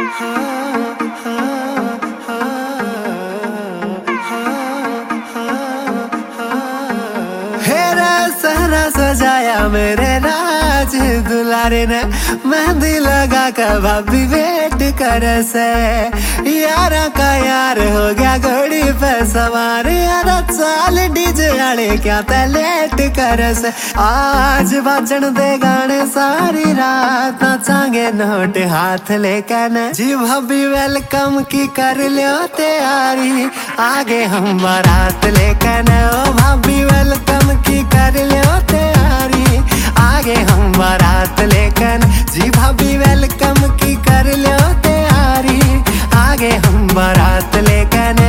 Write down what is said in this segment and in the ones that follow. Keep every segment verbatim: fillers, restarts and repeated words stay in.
सजाया मेरे राज दुलारे ने मेहंदी लगा कर भाभी वेट कर से यारा का यार हो गया घोड़ी पे सवार यार चाल डीजे आले क्या ते लेट कर से आज बाजन दे गाने सारी रात नाचांगे नोट हाथ लेकर न जी भाभी वेलकम की कर लियो तैयारी आगे हम बारात लेकर न ओ भाभी वेलकम की कर लियो तैयारी आगे हम बारात लेकर जी भाभी वेलकम की कर लियो तैयारी आगे हम बारात लेकर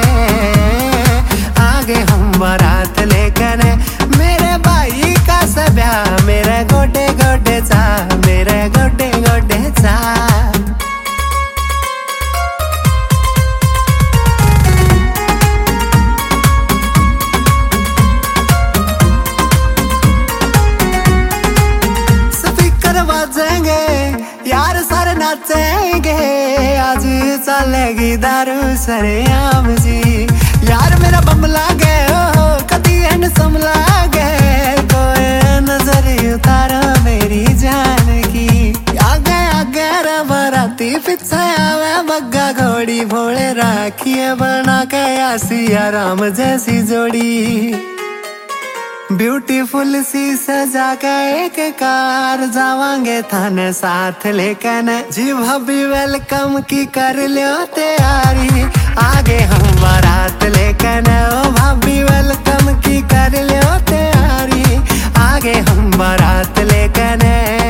आगे हम बारात लेकर मेरे भाई का सब्या मेरे गोडे गोडे चा मेरे गोडे गोडे चा यार सारे नाचेंगे आज चलेगी दारू सरेआम जी यार मेरा बम लागे हो कदी हैंडसम लागे कोई नजर उतारो मेरी जान की आगे आगे रे बराती पीछे आवे बग्गा घोड़ी भोले राखिए बना के आसिया राम जैसी जोड़ी ब्यूटीफुल सी सजा के एक कार जावांगे थाने साथ लेकर जी भाभी वेलकम की कर लियो तैयारी आगे हम बारात लेकर ओ भाभी वेलकम की कर लियो तैयारी आगे हम बारात लेकर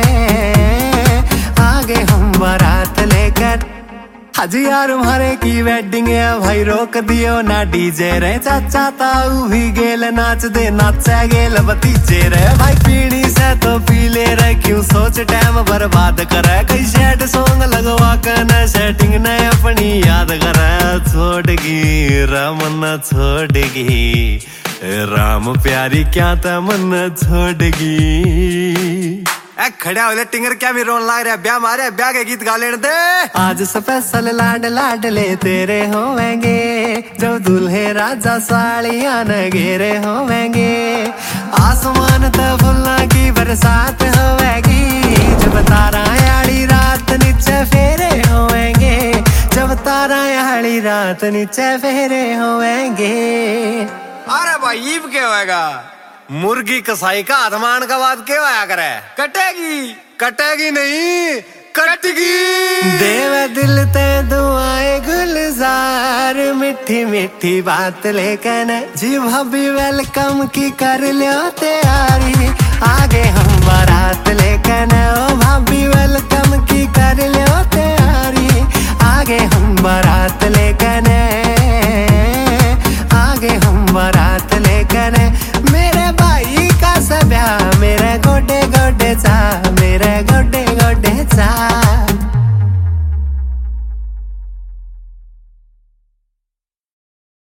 आगे हम बारात लेकर हाजी यार तुम्हारे की वेडिंग है भाई रोक दियो ना डीजे रे चाचा ताऊ भी गेल नाच दे नाचा गेल भतीजे रे भाई पीढ़ी से तो पी ले रे क्यों सोच टाइम बर्बाद करे कई सेट सॉन्ग लगवा कर न सेटिंग न अपनी याद करे छोड़गी रमन छोड़गी राम प्यारी क्या तमन छोड़गी ए खड़ा हो टिंगर क्या भी रोन लाग रहा ब्याह मारे ब्याह के गीत गा लेने दे आज स्पेशल लाड लाडले तेरे होवेंगे जब दूल्हे राजा सालियां न घेरे होवेंगे आसमान तो फुल्ला की बरसात होवेगी जब तारा याली रात नीचे फेरे होवेंगे जब तारा याली रात नीचे फेरे होवेंगे अरे भाई ईब क्या होएगा मुर्गी कसाई का आधमान का बात क्यों आया करे कटेगी कटेगी नहीं कटगी देव दिल ते दुआएं गुलजार मिठी मिठी बात लेकर जी भाभी वेलकम की कर लियो तैयारी आगे हम बारात लेकर ओ भाभी वेलकम